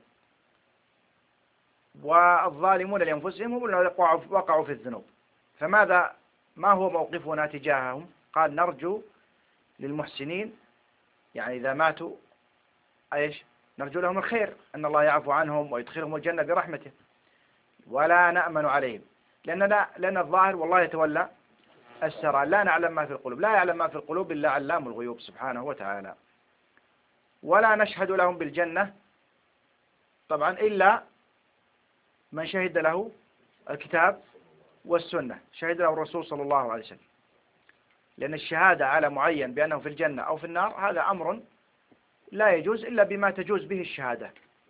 والظالمون لأنفسهم هم الذين وقعوا في الذنوب. فماذا ما هو موقفنا تجاههم؟ قال: نرجو للمحسنين، يعني إذا ماتوا ايش؟ نرجو لهم الخير، أن الله يعفو عنهم ويدخلهم الجنة برحمته، ولا نأمن عليهم، لأننا لأن الظاهر والله يتولى السرى، لا نعلم ما في القلوب، لا يعلم ما في القلوب إلا علام الغيوب سبحانه وتعالى. ولا نشهد لهم بالجنة طبعا إلا من شهد له الكتاب والسنة، شهد له الرسول صلى الله عليه وسلم، لأن الشهادة على معين بأنه في الجنة أو في النار هذا أمر لا يجوز إلا بما تجوز به الشهادة.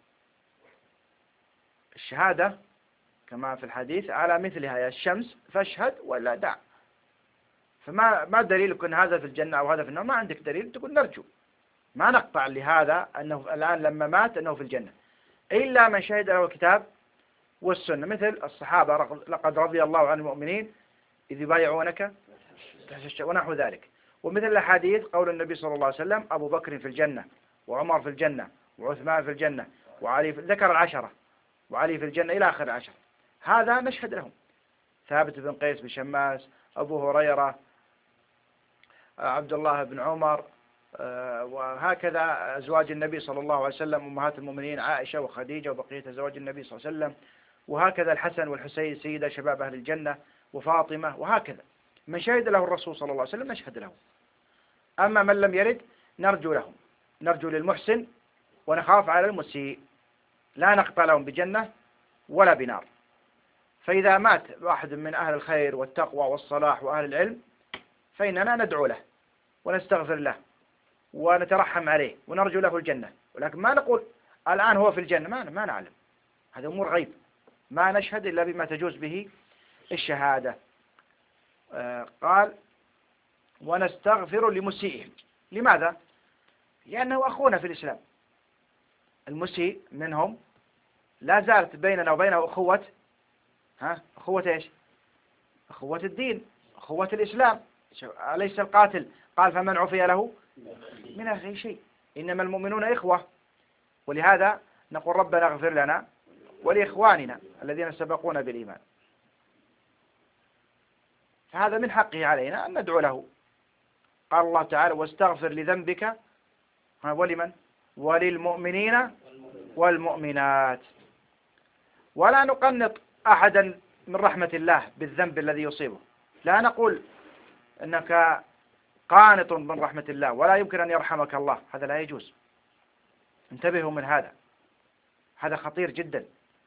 الشهادة كما في الحديث على مثلها يا الشمس فاشهد ولا دع. فما ما دليلك أن هذا في الجنة أو هذا في النار؟ ما عندك دليل، تقول نرجو، ما نقطع لهذا أنه الآن لما مات أنه في الجنة، إلا من شهد له الكتاب والسنة، مثل الصحابة: لقد رضي الله عن المؤمنين إذ يبايعونك ونحو ذلك. ومثل الحديث قول النبي صلى الله عليه وسلم: أبو بكر في الجنة، وعمر في الجنة، وعثمان في الجنة، وعلي في... ذكر العشرة، وعلي في الجنة إلى آخر العشرة. هذا نشهد لهم. ثابت بن قيس بن شماس، أبو هريرة، عبد الله بن عمر، وهكذا أزواج النبي صلى الله عليه وسلم أمهات المؤمنين عائشة وخديجة وبقية أزواج النبي صلى الله عليه وسلم، وهكذا الحسن والحسين سيدة شباب أهل الجنة، وفاطمة، وهكذا من شهد له الرسول صلى الله عليه وسلم نشهد له. أما من لم يرد نرجو لهم، نرجو للمحسن ونخاف على المسيء، لا نقطع لهم بجنة ولا بنار. فإذا مات واحد من أهل الخير والتقوى والصلاح وأهل العلم فإننا ندعو له ونستغفر له ونترحم عليه ونرجو له الجنة، ولكن ما نقول الآن هو في الجنة، ما ما نعلم، هذا أمور غيب، ما نشهد إلا بما تجوز به الشهادة. آه قال: ونستغفر لمسيئهم. لماذا؟ لأنه أخونا في الإسلام. المسيء منهم لا زالت بيننا وبينه أخوة، ها أخوة إيش؟ أخوة الدين، أخوة الإسلام. أليس القاتل قال: فمن عفي له من أخي شيء، إنما المؤمنون إخوة. ولهذا نقول: ربنا اغفر لنا ولإخواننا الذين سبقونا بالإيمان. فهذا من حقه علينا أن ندعو له. قال الله تعالى: واستغفر لذنبك ولمن؟ وللمؤمنين والمؤمنات. ولا نقنط أحدا من رحمة الله بالذنب الذي يصيبه، لا نقول أنك قانط من رحمة الله ولا يمكن أن يرحمك الله، هذا لا يجوز. انتبهوا من هذا، هذا خطير جدا.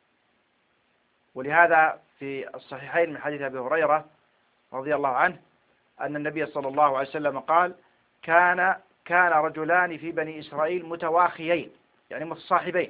ولهذا في الصحيحين من حديث أبي هريرة رضي الله عنه أن النبي صلى الله عليه وسلم قال: كان كان رجلان في بني إسرائيل متواخيين، يعني متصاحبين،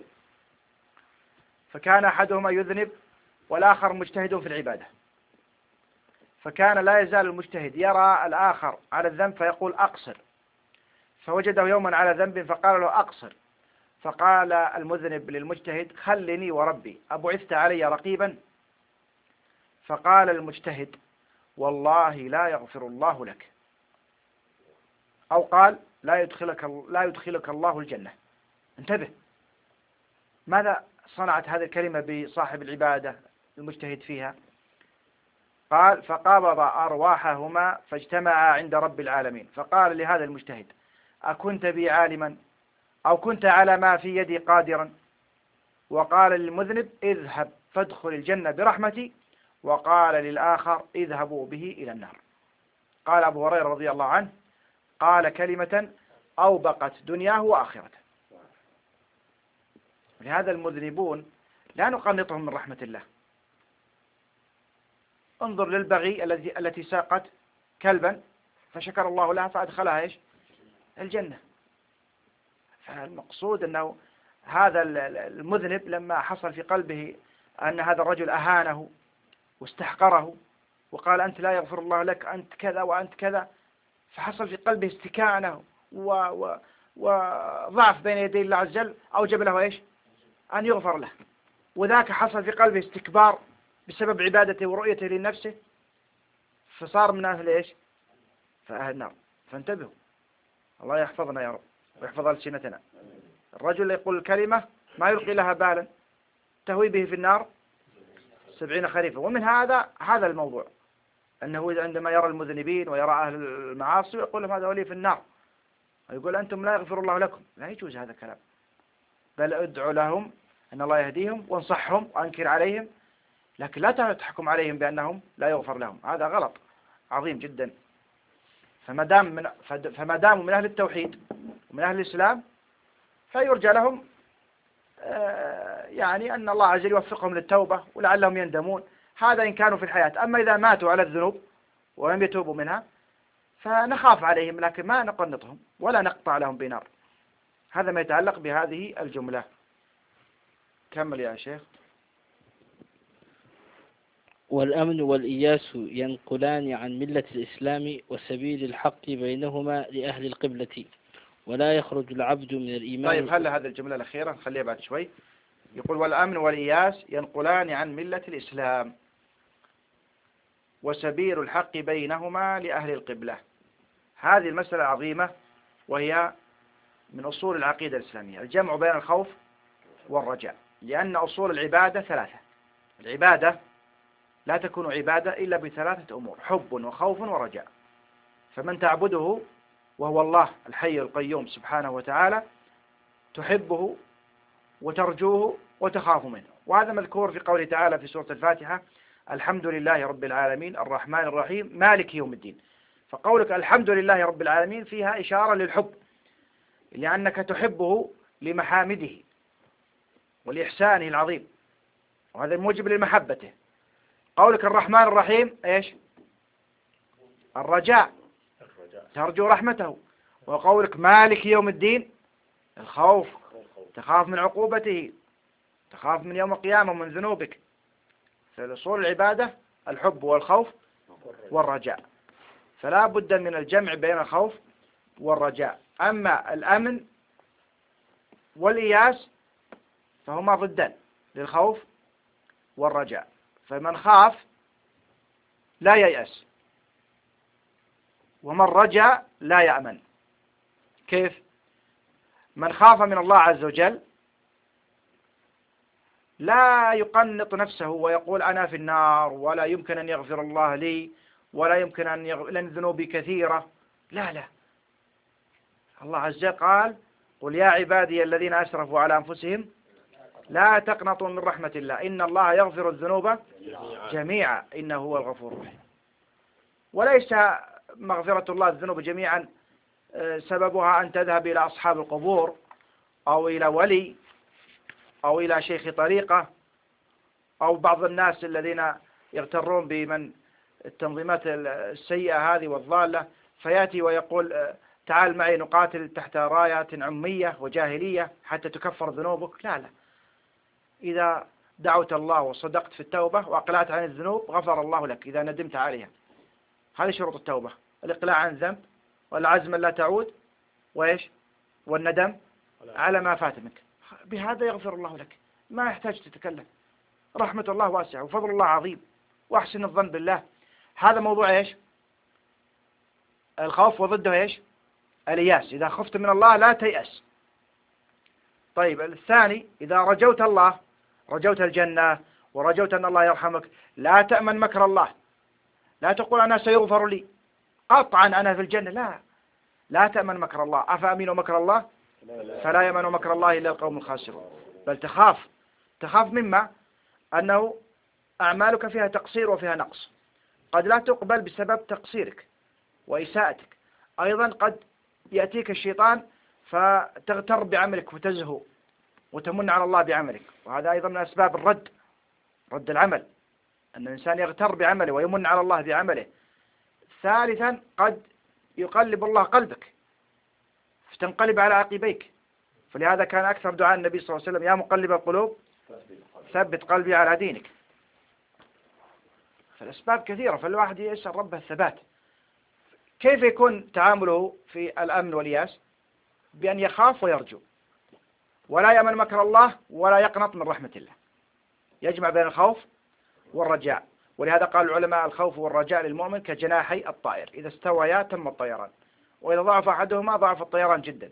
فكان أحدهما يذنب والآخر مجتهد في العبادة، فكان لا يزال المجتهد يرى الآخر على الذنب فيقول: أقصر، فوجده يوما على ذنب فقال له: أقصر، فقال المذنب للمجتهد: خلني وربي أبعثت علي رقيبا؟ فقال المجتهد: والله لا يغفر الله لك، أو قال: لا يدخلك لا يدخلك الله الجنة. انتبه، ماذا صنعت هذه الكلمة بصاحب العبادة المجتهد فيها؟ قال: فقبض أرواحهما فاجتمعا عند رب العالمين، فقال لهذا المجتهد: أكنت بي عالما أو كنت على ما في يدي قادرا؟ وقال للمذنب: اذهب فادخل الجنة برحمتي، وقال للآخر: اذهبوا به إلى النار. قال أبو هريرة رضي الله عنه: قال كلمة أوبقت دنياه وآخرته. لهذا المذنبون لا نقنطهم من رحمة الله. انظر للبغي التي التي ساقت كلبا فشكر الله لها فأدخلها إيش؟ الجنة. فالمقصود أنه هذا المذنب لما حصل في قلبه أن هذا الرجل أهانه واستحقره وقال أنت لا يغفر الله لك، أنت كذا وأنت كذا، فحصل في قلبه استكانة و... و... وضعف بين يدي الله عز وجل، أوجب له إيش؟ أن يغفر له. وذاك حصل في قلبه استكبار بسبب عبادته ورؤيته لنفسه، فصار من أهل إيش؟ فأهل النار. فانتبهوا، الله يحفظنا يا رب ويحفظ ألسنتنا. الرجل يقول الكلمة ما يلقي لها بالا تهوي به في النار سبعين خريفا. ومن هذا هذا الموضوع، أنه عندما يرى المذنبين ويرى أهل المعاصي يقول لهم هذا ولي في النار، ويقول أنتم لا يغفر الله لكم. لا يجوز هذا الكلام، بل ادعو لهم أن الله يهديهم وانصحهم وأنكر عليهم، لكن لا تحكم عليهم بأنهم لا يغفر لهم، هذا غلط عظيم جدا. فما دام من فما داموا من أهل التوحيد ومن أهل الإسلام فيرجى لهم يعني أن الله عز وجل يوفقهم للتوبة ولعلهم يندمون، هذا إن كانوا في الحياة. أما إذا ماتوا على الذنوب ولم يتوبوا منها فنخاف عليهم، لكن ما نقنطهم ولا نقطع لهم بنار. هذا ما يتعلق بهذه الجملة. كمل يا شيخ. والأمن والإياس ينقلان عن ملة الإسلام وسبيل الحق بينهما لأهل القبلة، ولا يخرج العبد من الإيمان. طيب هلا هذه الجملة الأخيرة نخليها بعد شوي. يقول والأمن والإياس ينقلان عن ملة الإسلام وسبيل الحق بينهما لأهل القبلة. هذه المسألة عظيمة، وهي من أصول العقيدة الإسلامية، الجمع بين الخوف والرجاء. لأن أصول العبادة ثلاثة. العبادة لا تكون عبادة إلا بثلاثة أمور: حب وخوف ورجاء. فمن تعبده وهو الله الحي القيوم سبحانه وتعالى تحبه وترجوه وتخاف منه. وهذا مذكور في قوله تعالى في سورة الفاتحة: الحمد لله رب العالمين الرحمن الرحيم مالك يوم الدين. فقولك الحمد لله رب العالمين فيها إشارة للحب، لأنك تحبه لمحامده ولإحسانه العظيم، وهذا موجب لمحبته. قولك الرحمن الرحيم إيش؟ الرجاء، ترجو رحمته. وقولك مالك يوم الدين الخوف، تخاف من عقوبته، تخاف من يوم القيامة ومن ذنوبك. فالأصول العبادة الحب والخوف والرجاء، فلا بد من الجمع بين الخوف والرجاء. أما الأمن والإياس فهما ضدان للخوف والرجاء. فمن خاف لا ييأس، ومن رجا لا يأمن. كيف؟ من خاف من الله عز وجل لا يقنط نفسه ويقول أنا في النار ولا يمكن أن يغفر الله لي ولا يمكن أن يغفر لأن ذنوبي كثيرة. لا لا، الله عز وجل قال: قل يا عبادي الذين أسرفوا على أنفسهم لا تقنطوا من رحمة الله إن الله يغفر الذنوب جميعا إنه هو الغفور الرحيم. وليس مغفرة الله الذنوب جميعا سببها أن تذهب إلى أصحاب القبور أو إلى ولي أو إلى شيخ طريقة أو بعض الناس الذين يغترون بمن التنظيمات السيئة هذه والضالة، فيأتي ويقول تعال معي نقاتل تحت رايات عمية وجاهلية حتى تكفر ذنوبك. لا لا، إذا دعوت الله وصدقت في التوبة وأقلعت عن الذنوب غفر الله لك إذا ندمت عليها. هذه شروط التوبة: الإقلاع عن الذنب والعزم لا تعود وإيش والندم على ما فات منك. بهذا يغفر الله لك، ما يحتاج تتكلم. رحمة الله واسعة وفضل الله عظيم وأحسن الظن بالله. هذا موضوع إيش؟ الخوف، وضده إيش؟ الإياس. إذا خفت من الله لا تيأس. طيب الثاني: إذا رجوت الله، رجوت الجنة ورجوت أن الله يرحمك، لا تأمن مكر الله. لا تقول أنا سيغفر لي قطعا أنا في الجنة، لا لا تأمن مكر الله. أفأمنوا مكر الله فلا يأمن مكر الله إلا القوم الخاسرون. بل تخاف تخاف مما أنه أعمالك فيها تقصير وفيها نقص، قد لا تقبل بسبب تقصيرك وإساءتك. أيضا قد يأتيك الشيطان فتغتر بعملك وتزهو وتمن على الله بعملك، وهذا أيضا من أسباب الرد، رد العمل، أن الإنسان يغتر بعمله ويمن على الله بعمله. ثالثا قد يقلب الله قلبك فتنقلب على عقبيك فلهذا كان أكثر دعاء النبي صلى الله عليه وسلم: يا مقلب القلوب ثبت قلبي على دينك. فالأسباب كثيرة، فالواحد يسأل ربه الثبات. كيف يكون تعامله في الأمن والياس؟ بأن يخاف ويرجو، ولا يأمن مكر الله ولا يقنط من رحمة الله، يجمع بين الخوف والرجاء. ولهذا قال العلماء: الخوف والرجاء للمؤمن كجناحي الطائر، إذا استويا تم الطيران، وإذا ضعف أحدهما ضعف الطيران جدا،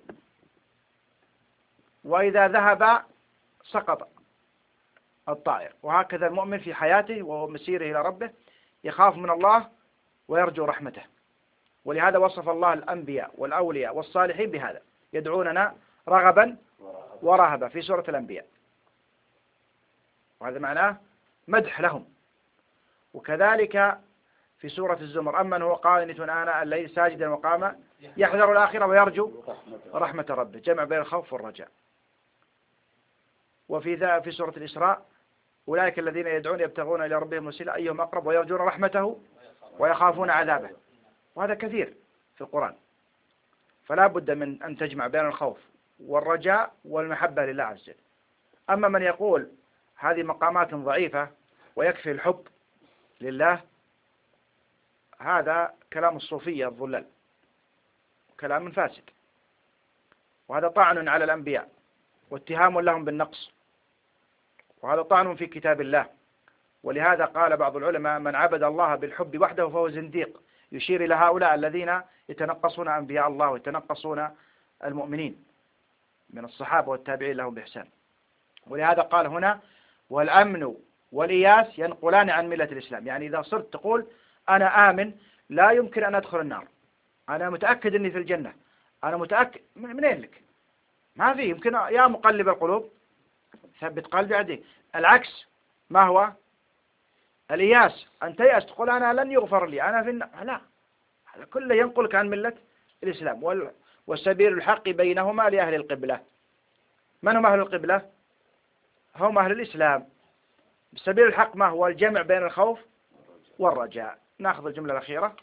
وإذا ذهب سقط الطائر. وهكذا المؤمن في حياته ومسيره إلى ربه يخاف من الله ويرجو رحمته. ولهذا وصف الله الأنبياء والأولياء والصالحين بهذا: يدعوننا رغبا ورهبا في سورة الأنبياء، وهذا معناه مدح لهم. وكذلك في سورة الزمر: أمن هو قانت آناء الليل ساجدا وقاما يحذر الآخرة ويرجو رحمة ربه، جمع بين الخوف والرجاء. وفي ذا في سورة الإسراء: أولئك الذين يدعون يبتغون إلى ربهم وسيلة أيهم أقرب ويرجون رحمته ويخافون عذابه. وهذا كثير في القرآن. فلا بد من أن تجمع بين الخوف والرجاء والمحبة لله عز وجل. أما من يقول هذه مقامات ضعيفة ويكفي الحب لله، هذا كلام الصوفية الضلال، كلام فاسد، وهذا طعن على الأنبياء واتهام لهم بالنقص، وهذا طعن في كتاب الله. ولهذا قال بعض العلماء: من عبد الله بالحب وحده فهو زنديق، يشير إلى هؤلاء الذين يتنقصون أنبياء الله ويتنقصون المؤمنين من الصحابة والتابعين لهم بإحسان. ولهذا قال هنا: والأمن والإياس ينقلان عن ملة الإسلام. يعني إذا صرت تقول أنا آمن، لا يمكن أن أدخل النار، أنا متأكد أني في الجنة، أنا متأكد، منين لك؟ ما في، يمكن يا مقلب القلوب ثبت قلبي على دينك. العكس ما هو؟ الإياس، أن تيأس تقول أنا لن يغفر لي، أنا في النار. لا، هذا كله ينقلك عن ملة الإسلام. والسبيل الحق بينهما لأهل القبلة. من هم أهل القبلة؟ هم أهل الإسلام. السبيل الحق ما هو؟ الجمع بين الخوف والرجاء. نأخذ الجملة الأخيرة: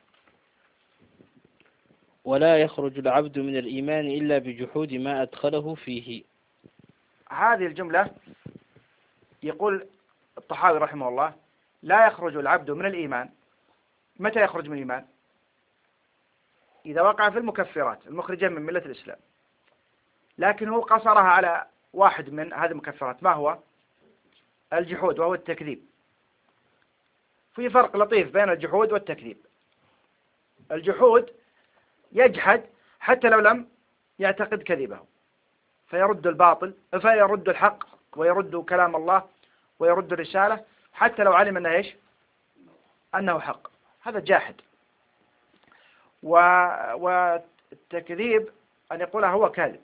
ولا يخرج العبد من الإيمان إلا بجحود ما أدخله فيه. هذه الجملة يقول الطحاوي رحمه الله: لا يخرج العبد من الإيمان. متى يخرج من الإيمان؟ إذا وقع في المكفرات المخرجة من ملة الإسلام. لكن هو قصرها على واحد من هذه المكفرات، ما هو؟ الجحود، وهو التكذيب. في فرق لطيف بين الجحود والتكذيب. الجحود يجحد حتى لو لم يعتقد كذبه، فيرد الباطل، فيرد الحق ويرد كلام الله ويرد الرسالة حتى لو علم أنه إيش؟ أنه حق. هذا جاحد. و... والتكذيب أن يقولها هو كاذب.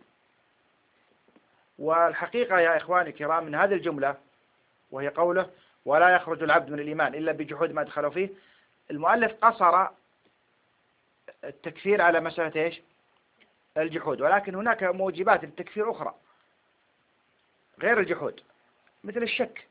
والحقيقة يا إخواني الكرام من هذه الجملة، وهي قوله: ولا يخرج العبد من الإيمان إلا بجحود ما أدخله فيه، المؤلف قصر التكفير على مسألة إيش؟ الجحود. ولكن هناك موجبات للتكفير أخرى غير الجحود، مثل الشك.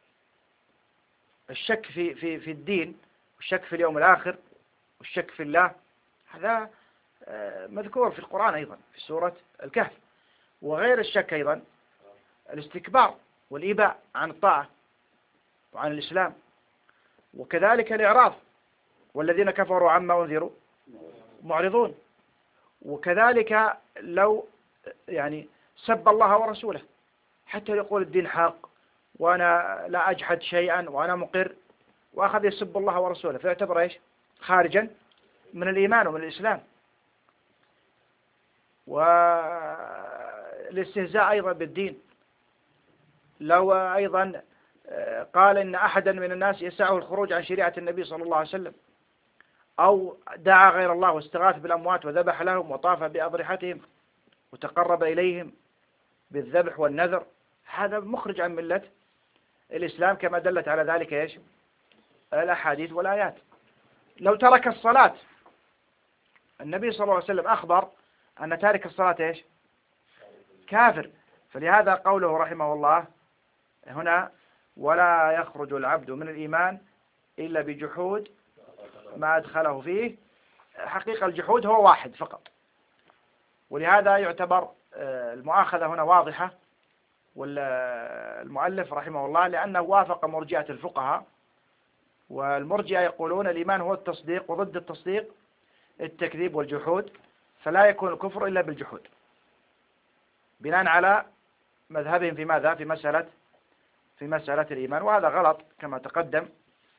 الشك في في في الدين، والشك في اليوم الآخر، والشك في الله، هذا مذكور في القرآن أيضا في سورة الكهف. وغير الشك أيضا الاستكبار والإيباء عن الطاعة وعن الإسلام، وكذلك الإعراض: والذين كفروا عما أنذروا معرضون. وكذلك لو يعني سب الله ورسوله حتى يقول الدين حق وأنا لا أجحد شيئا وأنا مقر، وأخذ يسب الله ورسوله، فيعتبر إيش؟ خارجا من الإيمان ومن الإسلام. والاستهزاء أيضا بالدين، لو أيضا قال إن أحدا من الناس يسعه الخروج عن شريعة النبي صلى الله عليه وسلم، أو دعا غير الله واستغاث بالأموات وذبح لهم وطاف بأضرحتهم وتقرب إليهم بالذبح والنذر، هذا مخرج عن ملة الإسلام، كما دلت على ذلك إيش؟ الأحاديث والآيات. لو ترك الصلاة، النبي صلى الله عليه وسلم أخبر أن تارك الصلاة إيش؟ كافر. فلهذا قوله رحمه الله هنا: ولا يخرج العبد من الإيمان إلا بجحود ما أدخله فيه. حقيقة الجحود هو واحد فقط، ولهذا يعتبر المؤاخذة هنا واضحة، والمؤلف رحمه الله لأنه وافق مرجئة الفقهاء، والمرجئة يقولون الإيمان هو التصديق، وضد التصديق التكذيب والجحود، فلا يكون الكفر إلا بالجحود، بناء على مذهبهم في ماذا؟ في مسألة في مسألة الإيمان، وهذا غلط كما تقدم،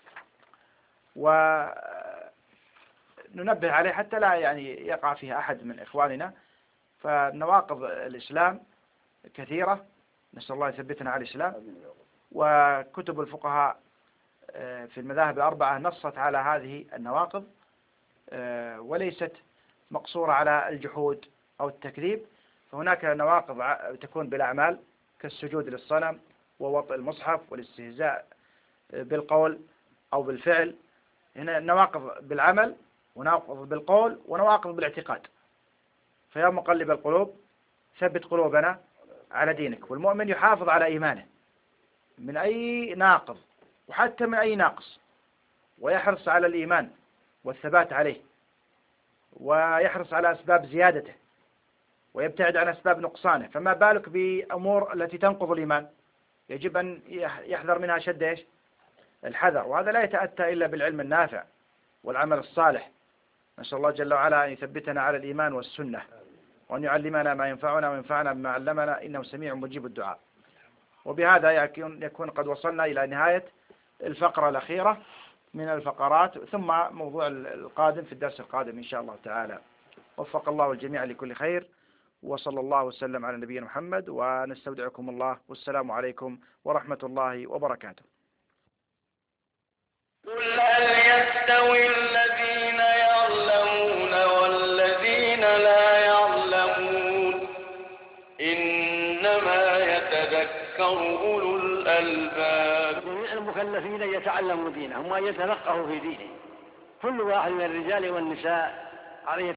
وننبه عليه حتى لا يعني يقع فيها أحد من إخواننا. فنواقض الإسلام كثيرة، نسأل الله يثبتنا على الإسلام، وكتب الفقهاء في المذاهب الأربعة نصت على هذه النواقض، وليست مقصورة على الجحود أو التكذيب. فهناك نواقض تكون بالأعمال كالسجود للصنم ووطئ المصحف والاستهزاء بالقول أو بالفعل. هنا نواقض بالعمل ونواقض بالقول ونواقض بالاعتقاد. فيا مقلب القلوب ثبت قلوبنا على دينك. والمؤمن يحافظ على إيمانه من أي ناقض وحتى من أي ناقص، ويحرص على الإيمان والثبات عليه، ويحرص على أسباب زيادته، ويبتعد عن أسباب نقصانه. فما بالك بأمور التي تنقض الإيمان؟ يجب أن يحذر منها شد إيش؟ الحذر. وهذا لا يتأتى إلا بالعلم النافع والعمل الصالح. نسأل الله جل وعلا أن يثبتنا على الإيمان والسنة، وأن يعلمنا ما ينفعنا وينفعنا بما علمنا، إنه سميع مجيب الدعاء. وبهذا يكون قد وصلنا إلى نهاية الفقرة الأخيرة من الفقرات، ثم موضوع القادم في الدرس القادم إن شاء الله تعالى. وفق الله الجميع لكل خير، وصلى الله وسلم على نبينا محمد، ونستودعكم الله، والسلام عليكم ورحمة الله وبركاته. قل هل يستوي الذين يعلمون والذين لا يعلمون؟ إنما يتذكر أولو الألباب. جميع المكلفين يتعلموا دينهم وأن يتفقهوا في دينهم، كل واحد من الرجال والنساء عليه